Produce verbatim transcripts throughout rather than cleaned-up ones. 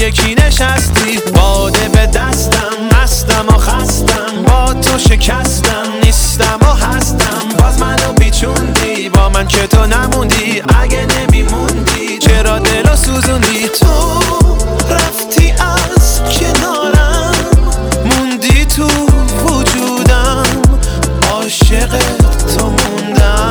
یکی نشستی، باده به دستم، مستم و خستم، با تو شکستم، نیستم و هستم. باز منو پیچوندی، با من که تو نموندی، اگه نمیموندی چرا دلو سوزوندی؟ تو رفتی از کنارم، موندی تو وجودم، عاشق تو موندم.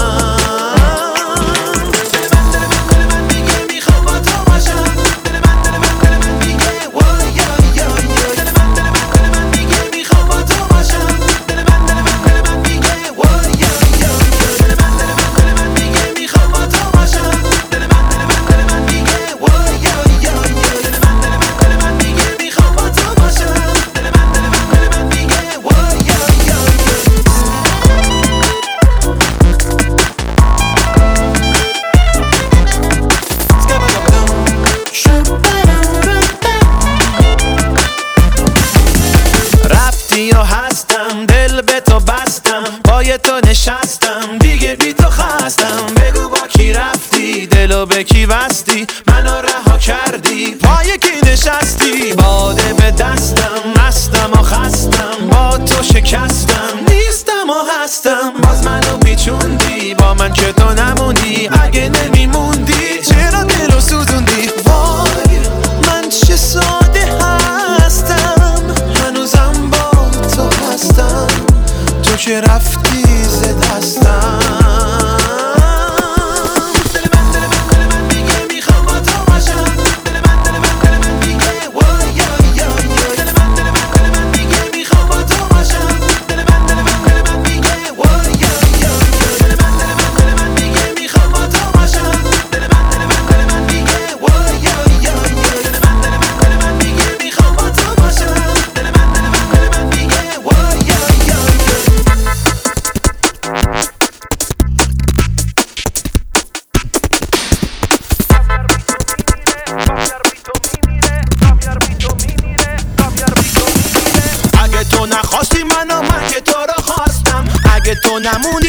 یا هستم، دل به تو بستم، پای تو نشستم، دیگه بی تو خستم. بگو با کی رفتی، دلو به کی بستی، منو رها کردی، پای کی نشستی؟ باده به دستم، مستم و خستم، با تو شکستم، نیستم و هستم. باز منو پیچوندی، با من که تو نموندی، اگه نمیموندی چرا دلو سوزوندی؟ وای من چه ساده هستم، هنوزم با تو هستم، تو که رفتی ز دستم. تو نخواستی منو، من که تو رو خواستم، اگه تو نمونی